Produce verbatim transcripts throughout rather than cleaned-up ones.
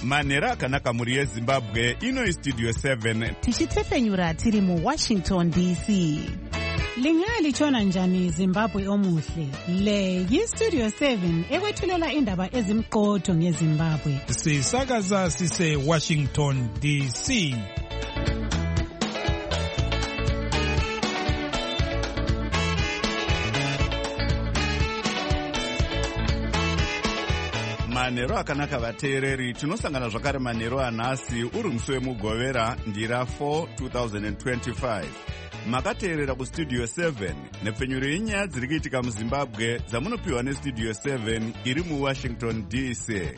manhero akanaka mhuri yezimbabwe. Ino istudio seven tichitefenyura tiri muwashington D C. Lingalitshona njani Zimbabwe omuhle? Le yistudio seven ekwethulela indaba ezimqotho ngeZimbabwe. Sisakaza sise Washington D C. manhero akanaka vateereri, tinosangana zvakare manhero anhasi uri musi wemugovera ndira four two thousand twenty-five. Makateerera kustudio seven nepfenyuro yenyaya dziri kuitika muzimbabwe dzamunopiwa nestudio seven iri muwashington D C.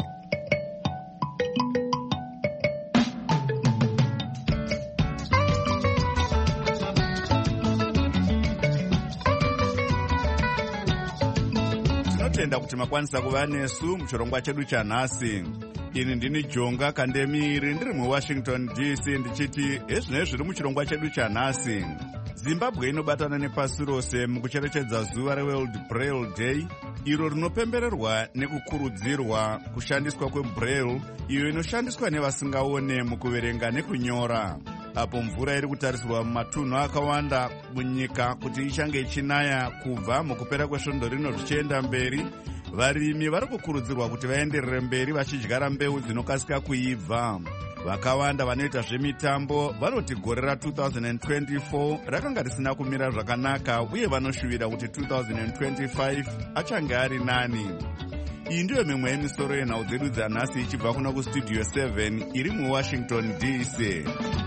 tinotenda kuti makwanisa kuva nesu muchirongwa chedu chanhasi. Ini ndini Jonga Kandemiri ndiri muwashington D C ndichiti ezvinezvi zviri muchirongwa chedu chanhasi. Zimbabwe inobatana nepasi rose mukucherechedza zuva reWorld Braille Day, iro rinopembererwa nekukurudzirwa kushandiswa kweBraille, iyo inoshandiswa nevasingaone mukuverenga nekunyora. Apo mvura iri kutarisirwa mumatunhu akawanda munyika kuti ichange ichinaya kubva mukupera kwesvondo rino zvichienda mberi, varimi vari kukurudzirwa kuti vaenderere mberi vachidyara mbeu dzinokasika kuibva. Vakawanda vanoita zvemitambo vanoti gore ra two thousand twenty-four rakanga risina kumira zvakanaka uye vanoshuvira kuti two thousand twenty-five achange ari nani. Iyi ndiyo mimwe yemisoro yenhau dzedu dzanhasi ichibva kuno kustudio seven iri muwashington D C.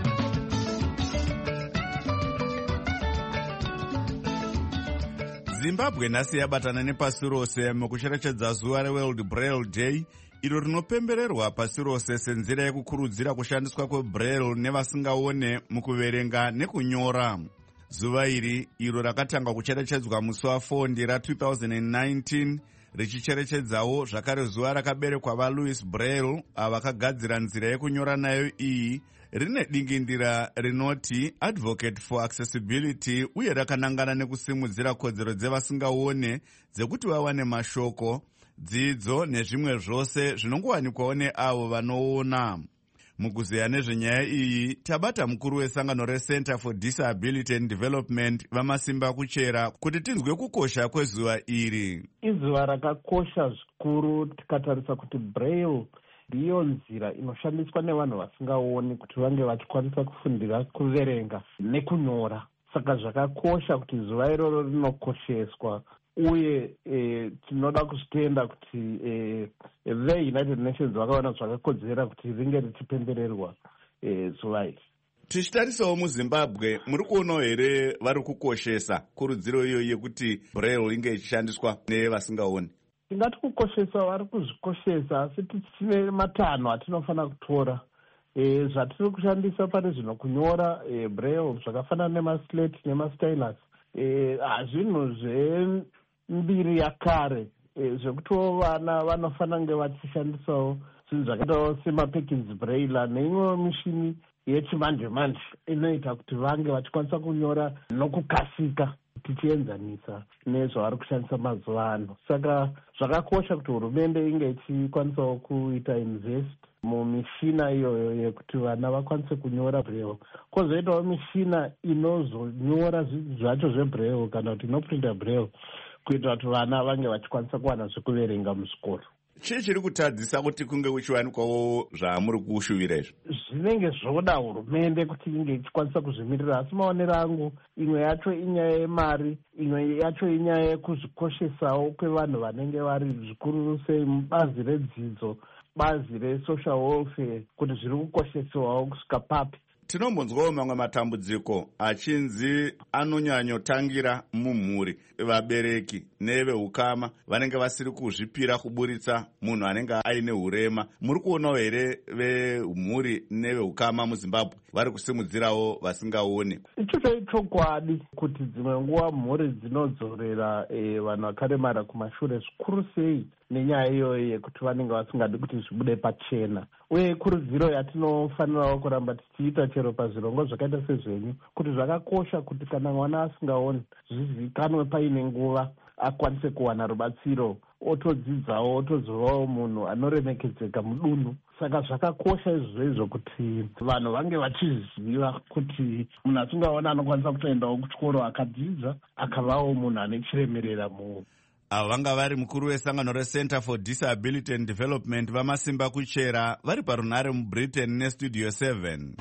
Zimbabwe nhasi yabatana nepasi rose mukucherechedza zuva reWorld Braille Day, iro rinopembererwa pasi rose senzira yekukurudzira kushandiswa kweBraille nevasingaone mukuverenga nekunyora. Zuva iri iro rakatanga kucherechedzwa musi wa4 ndira two thousand nineteen, richicherechedzawo zvakare zuva rakaberekwa vaLouis Braille avakagadzira nzira yekunyora nayo iyi, rine dingindira rinoti Advocate for Accessibility, uye rakanangana nekusimudzira kodzero dzevasingaone dzekuti vawane mashoko, dzidzo nezvimwe zvose zvinongowanikwawo neavo vanoona. Mukuzeya nezvenyaya iyi tabata mukuru wesangano reCenter for Disability and Development Vamasimba Kuchera kuti tinzwe kukosha kwezuva iri. Izuva rakakosha zvikuru tikatarisa kuti Braille ndiyo nzira inoshandiswa nevanhu vasingaoni kuti vange vachikwanisa kufundira kuverenga nekunyora. Saka zvakakosha kuti zuva iroro rinokosheswa, uye eh, tinoda kuzvitenda kuti eh, the United Nations vakaona zvakakodzera kuti ringe richipembererwa eh, zuva iri. Tichitarisawo muZimbabwe, muri kuonawo here vari kukoshesa kurudziro iyo yekuti Braille inge ichishandiswa nevasingaoni? Tingati kukoshesa vari kuzvikoshesa, asi tine matanho atinofanira kutora. E, zvatiri kushandisa pane zvino kunyora e, Braille zvakafanana nemaslate nemastylus e, hazvinhu zvembiri yakare e, zvekutiwo vana vanofanira kunge vachishandisawo zvinhu zvakaitawo semaPerkins Braille neimwewo mishini yechimanje manje inoita kuti vange vachikwanisa kunyora nokukasika tichienzanisa nezvavari kushandisa mazuva ano. Saka zvakakosha kuti hurumende inge ichikwanisawo kuita invest mumishina iyoyo yekuti vana vakwanise kunyora Braille. Kwozoitawo mishina inozonyora zvinhu zvacho zveBraille kana kuti inoprinta Braille kuitira kuti vana vange vachikwanisa kuwana zvekuverenga muzvikoro. Chii chiri kutadzisa kuti kunge kuchiwanikwawo zvaamuri kushuvira izvo? Zvinenge zvoda hurumende kuti inge ichikwanisa kuzvimirira, asi maonero angu imwe yacho inyaya yemari, imwe yacho inyaya yekuzvikoshesawo kwevanhu vanenge vari zvikuru sei mubazi redzidzo, bazi resocial welfare, kuti zviri kukoshesewawo kusvika papi. Tinombonzwawo mamwe matambudziko achinzi anonyanyotangira mumhuri. Vabereki neveukama vanenge vasiri kuzvipira kuburitsa munhu anenge aine urema. Muri kuonawo here vemhuri neveukama muZimbabwe vari kusimudzirawo vasingaoni? Ichocho ichokwadi kuti dzimwe nguva mhuri dzinodzorera e, vanhu vakaremara kumashure, zvikuru sei nenyaya iyoyo yekuti vanenge vasingadi kuti zvibude pachena. Uye ikurudziro yatinofanirawo kuramba tichiita chero pazvirongo zvakaita sezvenyu, kuti zvakakosha kuti kana mwana asingaoni zvizivikanwe paine nguva akwanise kuwana rubatsiro, otodzidzawo, otozovawo munhu anoremekedzeka mudunhu. saka zvakakosha izvozvo kuti vanhu vange vachiziva kuti munhu atingaona anokwanisa kutoendawo kuchikoro akadzidza akavawo munhu ane chiremerera munhu. Avo vanga vari mukuru wesangano reCenter for Disability and Development vaMasimba Kuchera vari parunhare muBritain neStudio seven.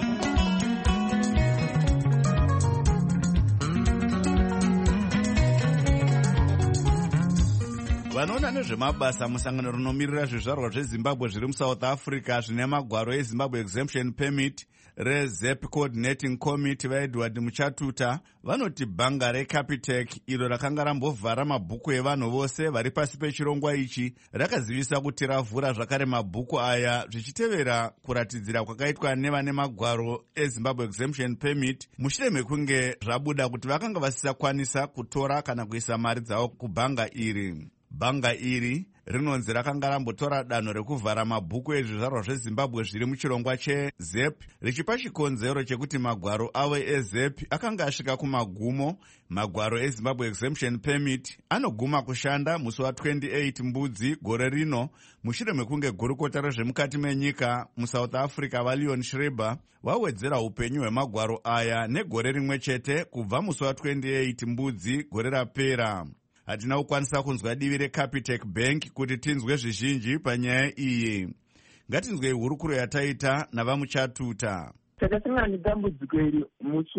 Vanoona nezvemabasa musangano rinomiririra zvizvarwa zveZimbabwe zviri muSouth Africa zvine magwaro eZimbabwe Exemption Permit reZEP Coordinating Committee vaEdward Muchatuta vanoti bhanga reCapitec iro rakanga rambovhara mabhuku evanhu vose vari pasi pechirongwa ichi rakazivisa kuti ravhura zvakare mabhuku aya zvichitevera kuratidzira kwakaitwa nevane magwaro eZimbabwe Exemption Permit mushure mekunge zvabuda kuti vakanga vasisakwanisa kutora kana kuisa mari dzavo kubhanga iri. Bhanga iri rinonzi rakanga rambotora danho rekuvhara mabhuku ezvizvarwa zveZimbabwe zviri muchirongwa cheZEP richipa chikonzero chekuti magwaro avo eZEP akanga asvika kumagumo. Magwaro eZimbabwe Exemption Permit anoguma kushanda musi wa28 Mbudzi gore rino mushure mekunge gurukota rezvemukati menyika muSouth Africa vaLeon Schreiber vawedzera upenyu hwemagwaro aya negore rimwe chete kubva musi wa28 Mbudzi gore rapera. Hatina kukwanisa kunzwa divi reCapitec Bank kuti tinzwe zvizhinji panyaya iyi. Ngatinzwe hurukuro yataita navaMuchatuta. Takasangana nedambudziko iri musi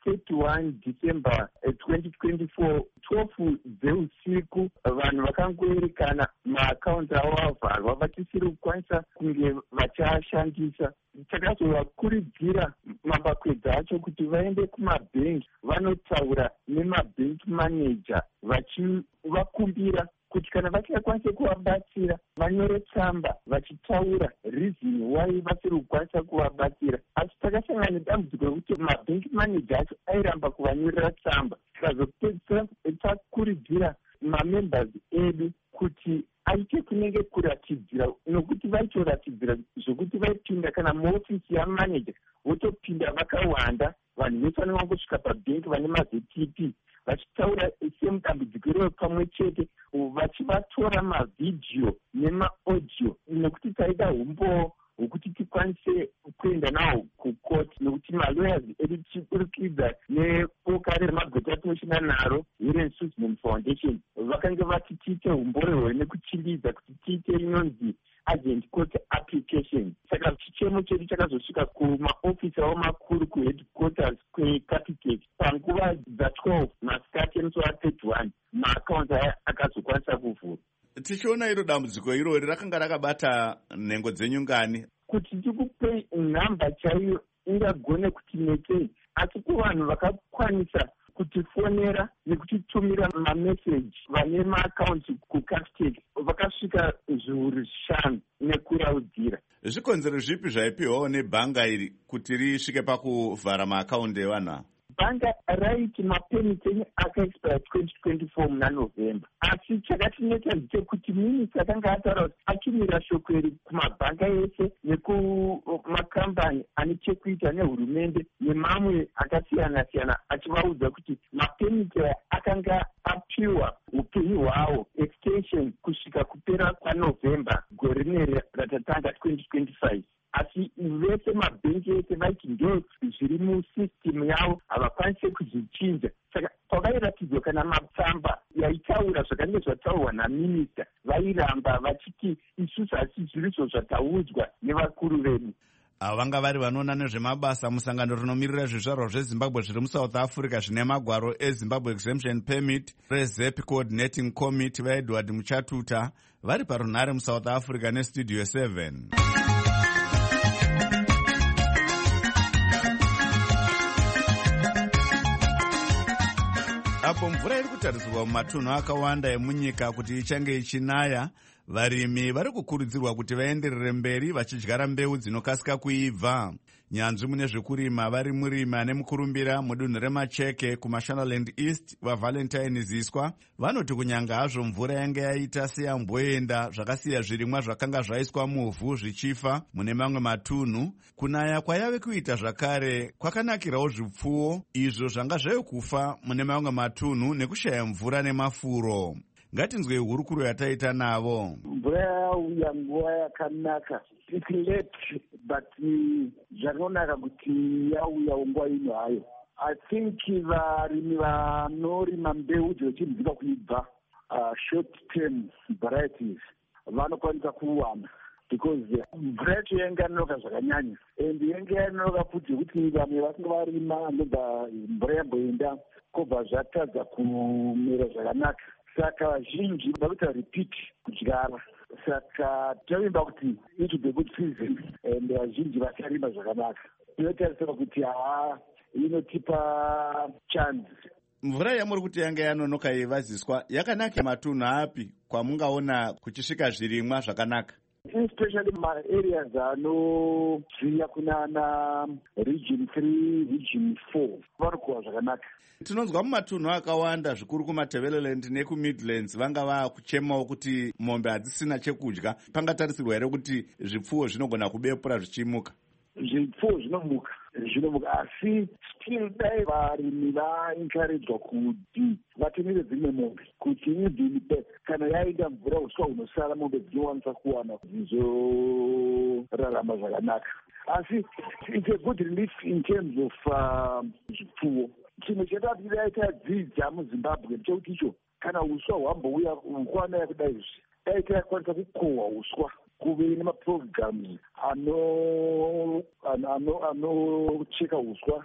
wa31 December twenty twenty-four twelve dzeusiku vanhu vakangoerekana maakaunti avo avharwa vachisiri kukwanisa kunge vachashandisa. Takazovakurudzira mabakwedza acho kuti vaende kumabhengi vanotaura nemabhenki maneja vachivakumbira kuti kana vachakwanisa kuvabatsira vanyore tsamba vachitaura reason why vasiri kukwanisa kuvabatsira. Asi takasangana nedambudziko rekuti mabhenki maneja acho airamba kuvanyorera tsamba. Tikazopedzisira takurudzira mamembers edu kuti aite kunenge kuratidzira nokuti vaitoratidzira zvokuti vaipinda kana muofisi yamaneja votopinda vakawanda vanhu vese vanenge vangosvika pabhenki vane maZT P vachitaura semudambudziko iroro pamwe chete vachivatora mavidhiyo nemaaudio nekuti taida umbowo hwekuti tikwanise kuenda nawo kukoti nokuti malawyers edu tichiburikidza neboka remagota tinoshanda naro Helen Suzman Foundation vakanga vati tiite umborehwe nekuchimbidza kuti tiite inonzi agent court application. Saka chichemo chedu chakazosvika kumaofisi avo makuru kuheadquarters kweCapitec panguva dza12 masikati emusi wa31 maakaunti aya akazokwanisa kuvhura. Tichiona iro dambudziko irori rakanga rakabata nhengo dzenyu ngani? Kuti tikupe nhamba chaiyo ingagone kuti netei, asi kuvanhu vakakwanisa kutifonera nekutitumira mameseji vane maakaunti kuCapitec vakasvika zviuru zvishanu nekuraudzira. Zvikonzero zvipi zvaipiwawo nebhanga iri kuti risvike pakuvhara maakaunti evanhu? Bhanga raiti mapemiti enyu akaexpira twenty twenty-four muna November. Asi chakatinetsa ndechekuti minisi akanga ataura kuti atumira shoko iri kumabhanga ese nekumakambani ane chekuita nehurumende nemamwe akasiyana-siyana achivaudza kuti mapemiti aya akanga apiwa upenyu hwawo extension kusvika kupera kwaNovember gore rine ratatanga twenty twenty-five. Asi vese mabhenki ese vaiti ndo zviri musisitimu yavo havakwanise kuzvichinja. Saka pavairatidzwa kana matsamba yaitaura zvakange zvataurwa naminista vairamba vachiti isusu hasi zvirizvo zvataudzwa nevakuru vedu. Ava vanga vari vanoona nezvemabasa musangano rinomiririra zvizvarwa zveZimbabwe zviri muSouth Africa zvine magwaro eZimbabwe Exemption Permit reZEP Coordinating Committee vaEdward Muchatuta vari parunhare muSouth Africa neStudio seven. Apo mvura iri kutarisirwa mumatunhu akawanda emunyika kuti ichange ichinaya, varimi vari kukurudzirwa kuti vaenderere mberi vachidyara mbeu dzinokasika kuibva. Nyanzvi mune zvekurima vari murimi ane mukurumbira mudunhu reMacheke kuMashonaland East vaValentine Ziswa vanoti kunyanga hazvo mvura yange yaita seyamboenda zvakasiya zvirimwa zvakanga zvaiswa muvhu zvichifa mune mamwe matunhu, kunaya kwayave kuita zvakare kwakanakirawo zvipfuwo izvo zvanga zvave kufa mune mamwe matunhu nekushaya mvura nemafuro. Ngatinzwe hurukuro yataita navo. Mvura yauya nguva yakanaka. It's late, but zvakanaka kuti yauya nguva ino hayo. I think varimi vanorima mbeu dzinochimbika kuibva short term varieties vanokwanisa kuwana because mvura yacho yainge yanoroka zvakanyanya and yainge yanoroka futi kuti vamwe vasinga varima anobva mvura yamboenda kobva zvatadza kumera zvakanaka. Saka vazhinji vakuita repeat kudyara. Saka tavimba kuti it will be a good season and vazhinji vacharima zvakanaka. Inotarisira kuti haa inotipa chance. Mvura yamuri kuti yanga yanonoka yeivaziswa yakanaka matunhu api kwamungaona kuchisvika zvirimwa zvakanaka? Especially ma-areas anoziya kunana region three, region four varikuwa zvakanaka. Tinonzwa mumatunhu akawanda zvikuru kumaTebeleland nekumidlands vanga vakuchemawo kuti mombe hadzisina chekudya. Pangatarisirwa here kuti zvipfuwo zvinogona kubepura zvichimuka? Zvipfuwo zvinomuka zvinomuka asi still dai varimi vaencouragwa kuti vatemere dzimwe mombe kuti idini kana yaenda mvura uswa hunosara mombe dzinowanisa kuwana dzizorarama zvakanaka. Asi it's a good relief in terms of zvipfuwo. Chimwe chetatu daita dzidza muZimbabwe chekuti icho kana uswa hwambouya ukwana yakudai izvi daita yakwanisa kukohwa uswa kuve nemaprograms anocheka uswa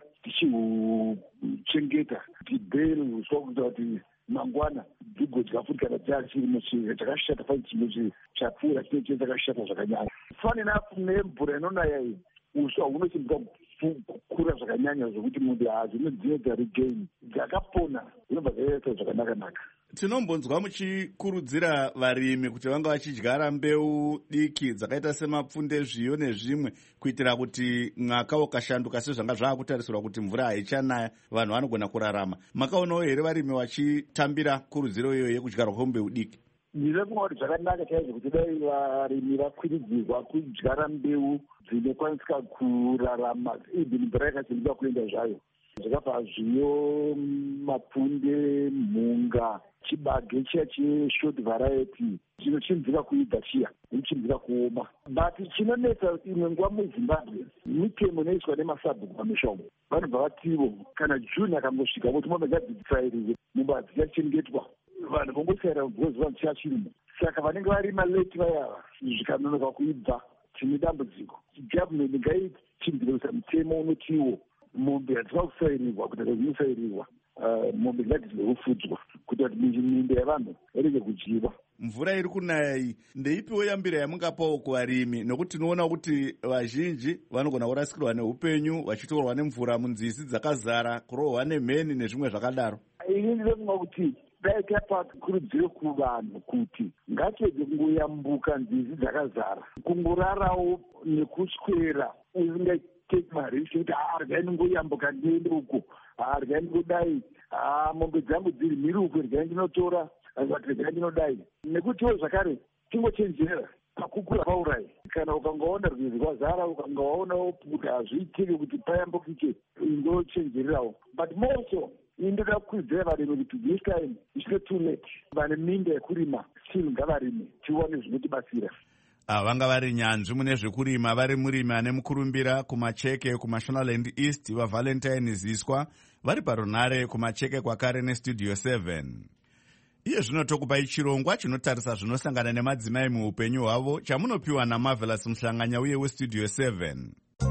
tichihuchengeta tibheri uswa kuita kuti mangwana dzigodya futi kana dzachirimo chakashata fai chimwe chapfuura chinenge chakashata zvakanyanya. Fun enough nemvura inonaya iyi uswa hunochimbika kukura zvakanyanya zvokuti mombe hazvinodzinoita regain dzakapona zvinobva zvaita zvakanaka-naka. Tinombonzwa muchikurudzira varimi kuti vanga vachidyara mbeu diki dzakaita semapfunde, zviyo nezvimwe kuitira kuti mwaka ukashanduka sezvanga zvakutarisirwa kuti mvura haichanaya vanhu vanogona kurarama. Makaonawo here varimi vachitambira kurudziro iyoyo yekudyarwa kwembeu diki? Ndiri kuona kuti zvakanaka chaizvo kuti dai varimi vakwiridzirwa kudyara mbeu dzinokwanisika kurarama even mvura yakasimuka kuenda zvayo. Zvakabva zviyo, mapfunde, mhunga, chibage chiya cheshort variety chinochinzika kuibva chiya inochinzika kuoma. But chinonetsa imwe nguva muZimbabwe mitemo inoiswa nemasabhuku pamisha umo. Vanobva vativo kana June akangosvika voti mombe ngadzisairiwe mombe hadzichengetwa vanhu vongosaira because vanhu chiachirimo. Saka vanenge varima late vaya zvikanonoka kuibva tine dambudziko. Government ngaichinzirisa mutemo unotiwo mombe hadzina kusairirwa kuti dzinosairirwa mombe ngadzizofudzwa kuti kuti minde yavanhu irege kudyiwa. Mvura iri kunaya iyi ndeipiwo yambiro yamungapawo kuvarimi nokuti tinoona kuti vazhinji vanogona kurasikirwa neupenyu vachitorwa nemvura munzizi dzakazara, kurohwa nemheni nezvimwe zvakadaro. Ini ndinofunga kuti dai tapa kurudziro kuvanhu kuti ngatede kungoyambuka nzizi dzakazara, kungorarawo nekuswera usingateki marisi kuti arya ndingoyambuka ndiende uko, arya ndingodai, mombe dzangu dziri mhiri uko, rya ndinotora rya ndinodai. Nekutiwo zvakare tingochenjera pakukura paurai. Kana ukangaona rwizi rwazara ukangaonawo kuti hazviitiki kuti payambukike, ingochenjererawo. But more so indoda kukurudzira varimi kuti this time it's not too late. Vane minda yekurima still ngavarime tione zvinotibatsira. Vanga vari nyanzvi mune zvekurima vari murimi ane mukurumbira kumacheke kuMashonaland East vaValentine Ziswa vari parunare kumacheke kwakare neStudio seven. Iye zvino tokupai chirongwa chinotarisa zvinosangana nemadzimai muupenyu hwavo chamunopiwa naMarvelous Muhlanganya uye weStudio seven.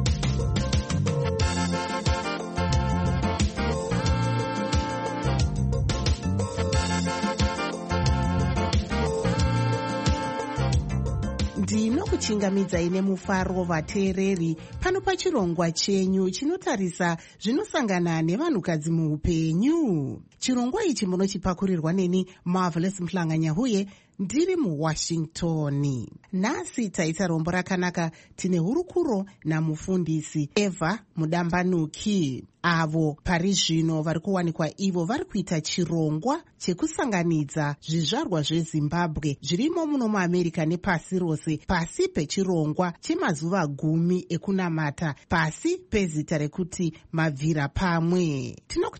ndinokuchingamidzai nemufaro vateereri pano pachirongwa chenyu chinotarisa zvinosangana nevanhukadzi muupenyu. Chirongwa ichi munochipakurirwa neni Marvelous Muhlanganya uye ndiri muWashington. Nhasi taita rombo rakanaka tine hurukuro namufundisi Eva Mudambanuki. Avo pari zvino vari kuwanikwa ivo vari kuita chirongwa chekusanganidza zvizvarwa zveZimbabwe zvirimo muno muAmerica nepasi rose pasi pechirongwa chemazuva gumi ekunamata pasi pezita rekuti mabvira pamwe. Tinokuchingamidzai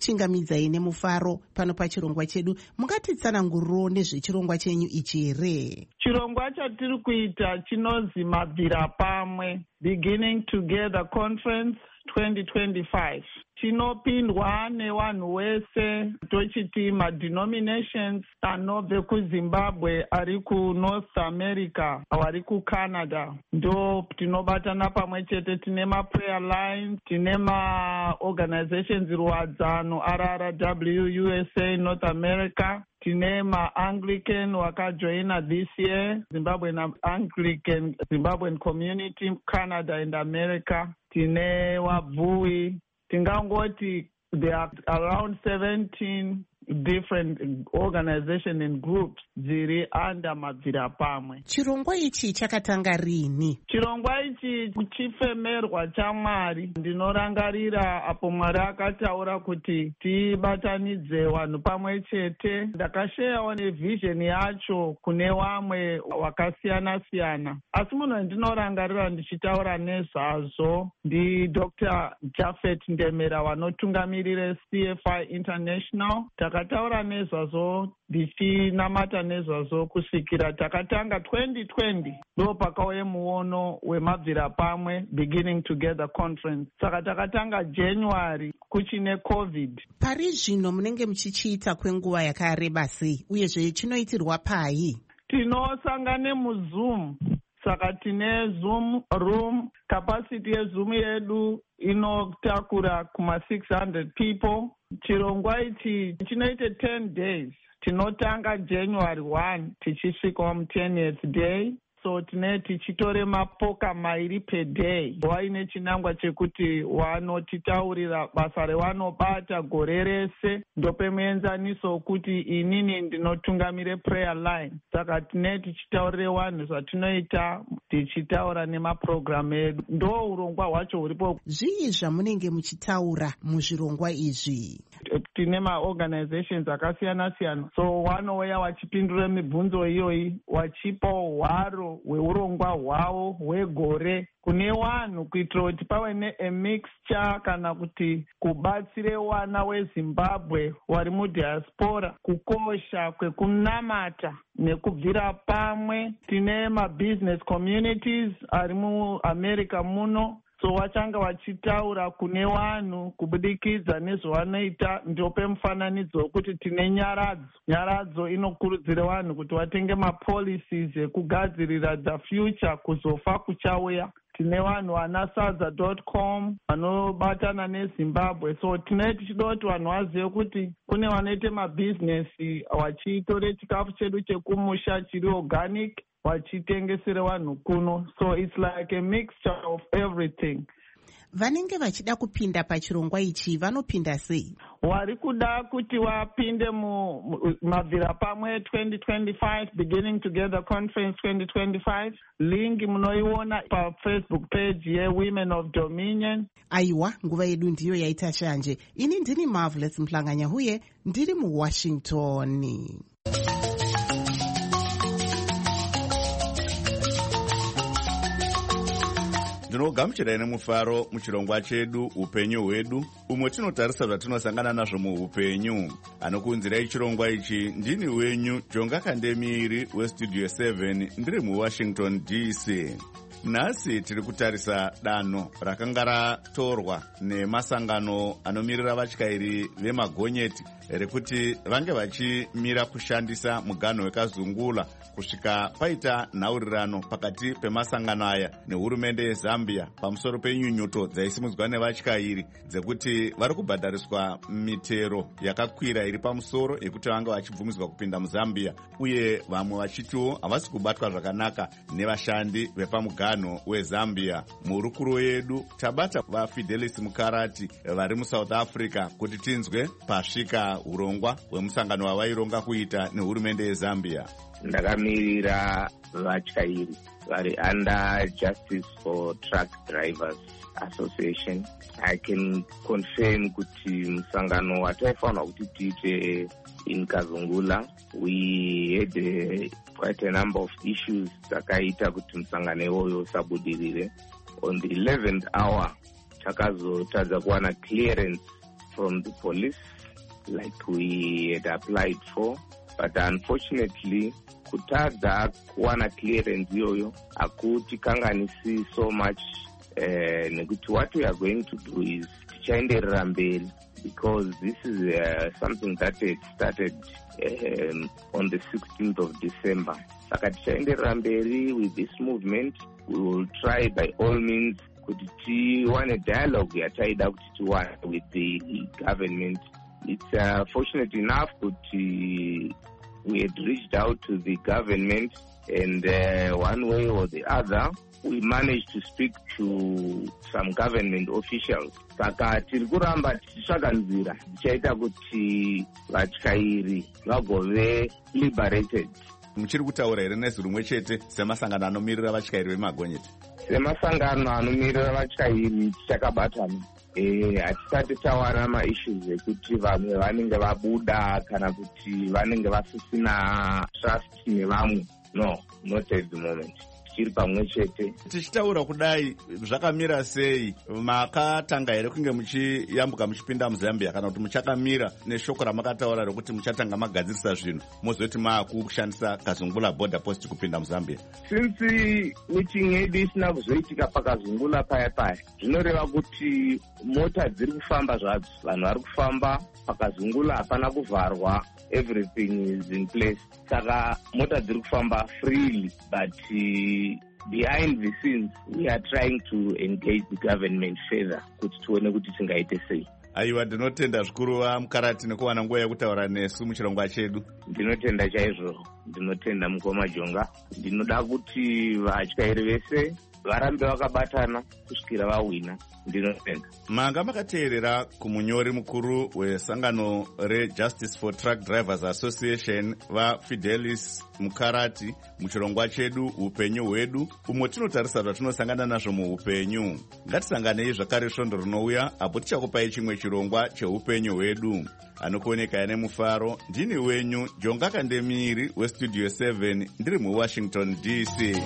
kuchingamidzai nemufaro pano pachirongwa chedu. Mungatitsananguriro nezvechirongwa chenyu ichi here? Chirongwa chatiri kuita chinonzi Mabvira Pamwe, Beginning Together Conference twenty twenty-five. Chinopindwa nevanhu wese, tochiti madenominations anobve kuZimbabwe, ari kuNorth America, vari kuCanada. Ndo tinobatana pamwe chete, tine maprayer lines, tine maorganizations ruwadzano R R W U S A North America, tine ma-Anglican wakajoina this year, Zimbabwean Anglican, Zimbabwean Community, Canada and America, tine wabvui. Tingangoti there are around seventeen different organizations and groups dziri under Mabvira Pamwe. Chirongwa ichi chakatanga rini? Chirongwa ichi chifemerwa chaMwari. Ndinorangarira apo Mwari akataura kuti tibatanidze vanhu pamwe chete. Ndakashayawo nevision yacho kune vamwe vakasiyana siyana. Asi munhu ndinorangarira ndichitaura nezvazvo ndi Doctor Japhet Ndemera vanotungamirire C F I International. Takataura nezvazvo ndichinamata nezvazvo kusvikira takatanga twenty twenty, ndo pakauye muono weMabvira Pamwe Beginning Together Conference. Saka takatanga January kuchine COVID. Pari zvino munenge muchichiita kwenguva yakareba sei, uyezve chinoitirwa pai? Tinosangane muZoom. Saka tine Zoom room, capacity yeZoom yedu inotakura kuma six hundred people. Chirongwa ichi chinoite ten days. Tinotanga January one tichisvika mu twentieth day. So tine tichitore mapoka mairi per day. Waine chinangwa chekuti wanotitaurira basa revanobata gore rese. Ndopemuenzaniso kuti inini ndinotungamire prayer line. Saka tine tichitaurire vanhu zvatinoita, tichitaura nemaprogram edu. Ndo urongwa hwacho huripo. Zvii zvamunenge muchitaura muzvirongwa izvi? Tine maorganizations akasiyana siyana. So vanouya vachipindura mibvunzo iyoyi, vachipa hwaro hweurongwa hwavo hwegore kune vanhu, kuitira kuti pave ne-mixture kana kuti kubatsire vana weZimbabwe vari mudiaspora, kukosha kwekunamata nekubvira pamwe. Tine mabusiness communities ari muAmerica muno. So vachanga vachitaura kune vanhu kubudikidza nezvavanoita. Ndope mufananidzo wekuti tine nyaradzo. Nyaradzo inokurudzira vanhu kuti vatenge mapolicies ekugadzirira the future, kuzofa kuchauya. Tine vanhu vanasadza dot com vanobatana neZimbabwe. So tine tichida kuti vanhu vazive kuti kune vanoite mabhizinesi vachitore chikafu chedu chekumusha chiri organic vachitengesere vanhu kuno. So it's like a mixture of everything. Vanenge vachida kupinda pachirongwa ichi vanopinda sei? Wari kuda kuti vapinde mu Mabvira Pamwe twenty twenty-five Beginning Together Conference twenty twenty-five. Link munoiona pa Facebook page ye Women of Dominion. Aiwa, nguva yedu ndiyo yaita shanje. Ini ndini Marvelous Mhlanganya huye, ndiri mu Washington. Ndinogamuchirai nemufaro muchirongwa chedu upenyu hwedu, umwe tinotarisa zvatinosangana nazvo muupenyu. Anokunzirai chirongwa ichi ndini wenyu Jonga Kandemiri westudio seven, ndiri muWashington D C. Nhasi tiri kutarisa danho rakanga ratorwa nemasangano anomirira vatyairi vemagonyeti rekuti vange vachimira kushandisa muganho wekazungula kusvika paita nhaurirano pakati pemasangano aya nehurumende yeZambia pamusoro penyunyuto dzaisimudzwa nevatyairi dzekuti vari kubhadhariswa mitero yakakwira iri pamusoro yekuti vange vachibvumidzwa kupinda muZambia, uye vamwe vachitiwo havasi kubatwa zvakanaka nevashandi vepamuganho weZambia. Murukuro yedu tabata vaFidelis Mukarati vari muSouth Africa kuti tinzwe pasvika urongwa hwemusangano wavaironga kuita nehurumende yeZambia. Ndakamirira vatyairi vari under Justice for Truck Drivers Association. I can confirm kuti musangano wataifanwa kuti tiite in Kazungula, we had a, quite a number of issues dzakaita kuti musangano iwoyo usabudirire. On the eleventh hour takazotadza kuwana clearance from the police like we had applied for, but unfortunately kutadza kuwana clearance iyoyo akuti kanganisi so much uh, nekuti what we are going to do is tichaenderera mberi, because this is uh, something that had started um, on the sixteenth of December. Saka tichaenderera mberi with this movement. We will try by all means kuti tiwane dialogue yataida kuti tiwane with the government. It's uh, fortunate enough kuti we had reached out to the government, and uh, one way or the other we managed to speak to some government officials. Saka tiri kuramba tichitsvaga nzira dzichaita kuti vatyairi vagove liberated. Muchiri kutaura here nezwi rimwe chete semasangano anomirira vatyairi vemagonyeti? Semasangano anomirira vatyairi tichakabatana. Eh, hatisati tawana maissues ekuti vamwe vanenge vabuda kana kuti vanenge vasisina trust nevamwe. No, not at the moment. Tichiri pamwe chete. Tichitaura kudai zvakamira sei? Makatanga here kunge muchiyambuka muchipinda muZambia kana kuti muchakamira neshoko ramakataura rekuti muchatanga magadzirisa zvinhu mozoti maakushandisa Kazungula border post kupinda muZambia? Since meeting yedu isina kuzoitika paKazungula paya paya, zvinoreva kuti mota dziri kufamba zvadzo, vanhu vari kufamba paKazungula, hapana kuvharwa, everything is in place. Saka mota dziri kufamba freely, but uh, behind the scenes we are trying to engage the government further kuti tuone kuti tingaite sei. Aiwa, ndinotenda zvikuru vaMukarati nekuwana nguva yekutaura nesu muchirongwa chedu. Ndinotenda chaizvo, ndinotenda mukoma Jonga. Ndinoda kuti vatyairi vese varambe vakabatana kusvikira vawina. Ndinotenda. Manga makateerera kumunyori mukuru wesangano reJustice for Truck Drivers Association vaFidelis Mukarati muchirongwa chedu upenyu hwedu, umwe tinotarisa zvatinosangana nazvo muupenyu. Ngatisanganei zvakare svondo rinouya apo tichakupai chimwe chirongwa cheupenyu hwedu. Anokuoneka nemufaro, ndini wenyu Jonga Kandemiri weStudio seven, ndiri muWashington D C.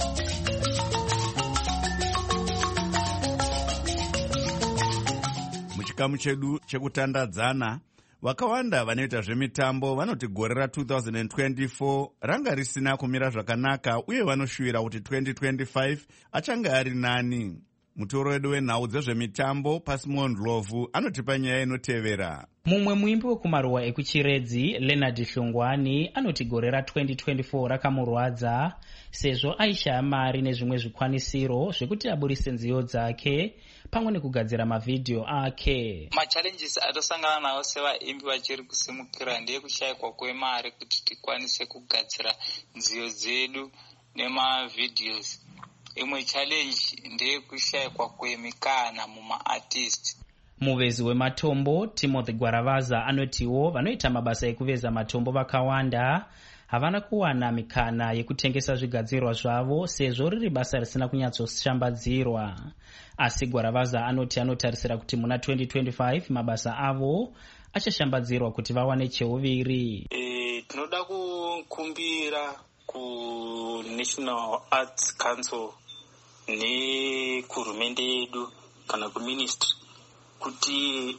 Muchikamu chedu chekutandadzana, vakawanda vanoita zvemitambo vanoti gore ra-twenty twenty-four ranga risina kumira zvakanaka uye vanoshuvira kuti twenty twenty-five achange ari nani. Mutoro wedu wenhau dzezvemitambo Pasimon Ndlovu anotipa nyaya inotevera. Mumwe muimbi wekumaruwa ekuchiredzi Leonard Hlongwani anoti gore ra-twenty twenty-four rakamurwadza sezvo aishaya mari nezvimwe zvikwanisiro zvekuti aburise nziyo dzake pamwe nekugadzira mavhidhiyo ake. Machallenges atosangana nawo sevaimbi vachiri kusimukira ndeyekushayikwa kwemari kuti tikwanise kugadzira nziyo dzedu nemavhidhios. Imwe challenge ndeyekushayikwa kwemikana muma-artist. Muvezi wematombo Timothy Gwaravaza anotiwo vanoita mabasa ekuveza matombo vakawanda havana kuwana mikana yekutengesa zvigadzirwa zvavo sezvo riri basa risina kunyatsoshambadzirwa. Asi Gwaravaza anoti anotarisira kuti muna twenty twenty-five mabasa avo achashambadzirwa kuti vawane cheuviri. E, tinoda kukumbira ku National Arts Council nekuhurumende yedu kana kuministry kuti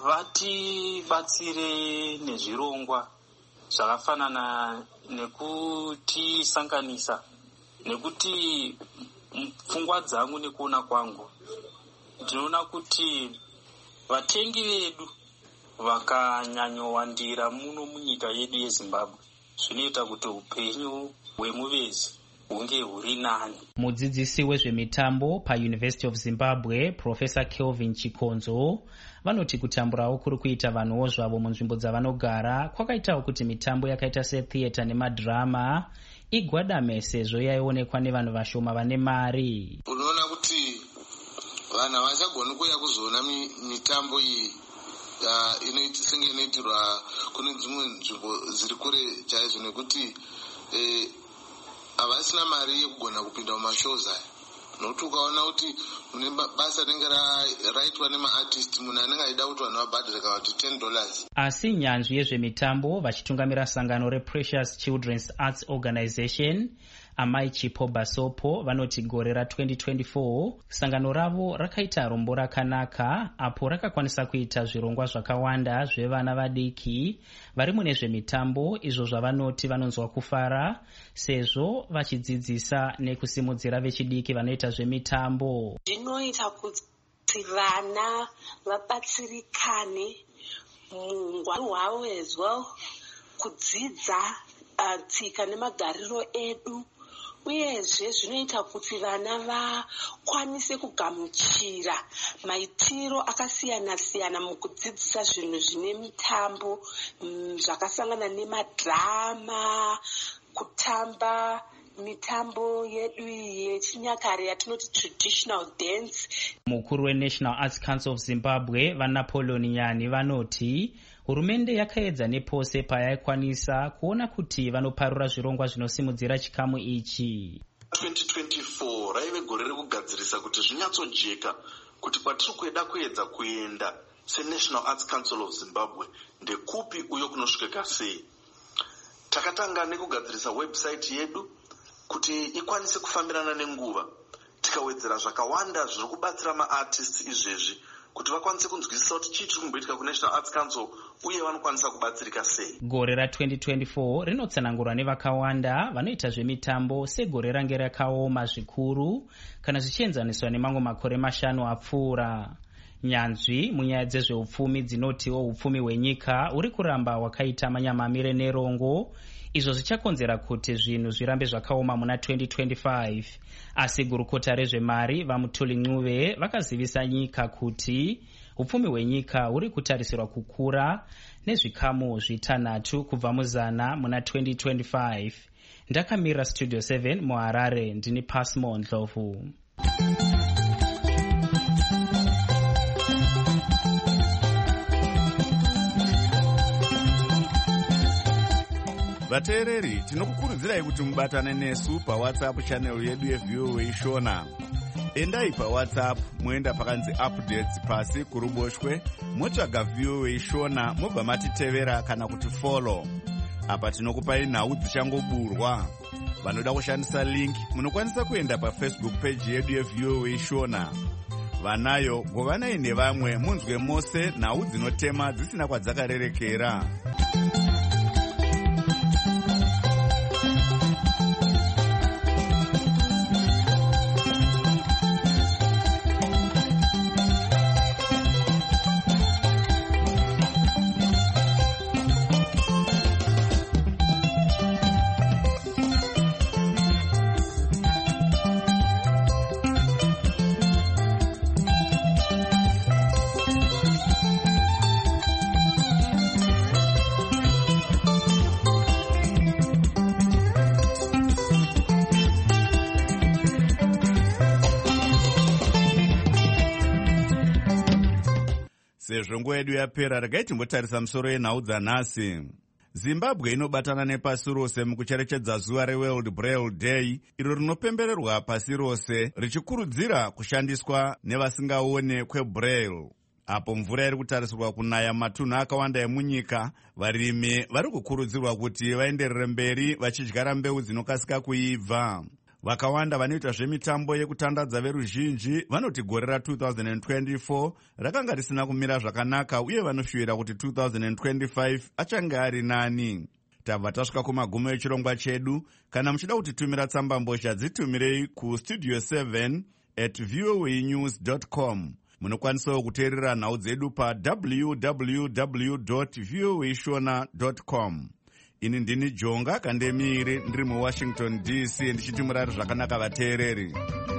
vatibatsire nezvirongwa zvakafanana nekutisanganisa, nekuti pfungwa dzangu nekuona kwangu ndinoona kuti vatengi vedu vakanyanyowandira muno munyika yedu yeZimbabwe zvinoita kuti upenyu hwemuvezi hunge huri nani. Mudzidzisi wezvemitambo paUniversity of Zimbabwe Professor Kelvin Chikonzo vanoti kutamburawo kuri kuita vanhuwo zvavo munzvimbo dzavanogara kwakaitawo kuti mitambo yakaita setheatre nemadhirama igwadame sezvo yaionekwa nevanhu vashoma vane mari. Unoona kuti vanhu havachagoni kuuya kuzoona mitambo iyi senge inoitirwa kune dzimwe nzvimbo dziri kure chaizvo nekuti havasina mari yekugona kupinda mumashows aya. Nokuti ukaona kuti mune basa rinenge raitwa nemaartist munhu anenge aida kuti vanhu vabhadhare kana kuti ten dollars. Asi nyanzvi yezvemitambo vachitungamira sangano rePrecious Children's Arts Organization amai Chipo Basopo vanoti gore ra twenty twenty-four sangano ravo rakaita rombo rakanaka apo rakakwanisa kuita zvirongwa zvakawanda zvevana vadiki vari mune zvemitambo izvo zvavanoti vanonzwa kufara sezvo vachidzidzisa nekusimudzira vechidiki vanoita zvemitambo. Zvinoita kuti vana vabatsirikane mungwaru hwavo as well, kudzidza uh, tsika nemagariro edu, uyezve zvinoita kuti vana vakwanise kugamuchira maitiro akasiyana siyana mukudzidzisa zvinhu zvine mitambo zvakasangana nemadhirama, kutamba mitambo yedu yechinyakare yatinoti traditional dance. Mukuru weNational Arts Council of Zimbabwe vaNapoleon Nyani vanoti hurumende yakaedza nepose payaikwanisa kuona kuti vanoparura zvirongwa zvinosimudzira chikamu ichi. twenty twenty-four raive gore rekugadzirisa kuti zvinyatsojeka kuti kwatiri kueda kuedza kuenda seNational Arts Council of Zimbabwe ndekupi uyo kunosvikika sei. Takatanga nekugadzirisa website yedu kuti ikwanise kufambirana nenguva, tikawedzera zvakawanda zviri kubatsira maartists izvezvi kuti vakwanise kunzwisisa kuti chii chiri kumboitika kuNational Arts Council uye vanokwanisa kubatsirika sei. Gore ra twenty twenty-four rinotsanangurwa nevakawanda vanoita zvemitambo segore range rakaoma zvikuru kana zvichienzaniswa nemamwe makore mashanu apfuura. Nyanzvi munyaya dzezveupfumi dzinotiwo upfumi hwenyika uri kuramba hwakaita manyamamire nerongo, izvo zvichakonzera kuti zvinhu zvirambe zvakaoma muna twenty twenty-five. Asi gurukota rezvemari vaMutuli Ncube vakazivisa nyika kuti upfumi hwenyika huri kutarisirwa kukura nezvikamu zvitanhatu kubva muzana muna twenty twenty-five. Ndakamira Studio seven muHarare, ndini Pasmo Ndlovu. Vateereri, tinokukurudzirai kuti mubatane nesu paWhatsApp channel yedu yeV O A Shona. Endai paWhatsApp moenda pakanzi updates pasi kuruboshwe, motsvaga V O A Shona mobva matitevera kana kuti follow. Apa tinokupai nhau dzichangoburwa. Vanoda kushandisa link munokwanisa kuenda paFacebook page yedu yeV O A Shona. Vanayo govanai nevamwe munzwe mose nhau dzinotema dzisina kwadzakarerekera. Sezvo nguva yedu yapera, regai timbotarisa musoro yenhau dzanhasi. Zimbabwe inobatana nepasi rose mukucherechedza zuva reWorld Braille Day, iro rinopembererwa pasi rose richikurudzira kushandiswa nevasingaone kweBraille. Apo mvura iri kutarisirwa kunaya matunhu akawanda emunyika, varimi vari kukurudzirwa kuti vaenderere mberi vachidyara mbeu dzinokasika kuibva. Vakawanda vanoita zvemitambo yekutandadza veruzhinji vanoti gore ra twenty twenty-four rakanga risina kumira zvakanaka uye vanoshuwira kuti twenty twenty-five achange ari nani. Tabva tasvika kumagumo echirongwa chedu. Kana muchida kutitumira tsamba mbozha dzitumirei kustudio seven at voanews dot com. Munokwanisawo kuteerera nhau dzedu pa w w w dot voashona dot com. Ini ndini Jonga Kandemiri ndiri muWashington D C ndichiti murari zvakanaka vateereri.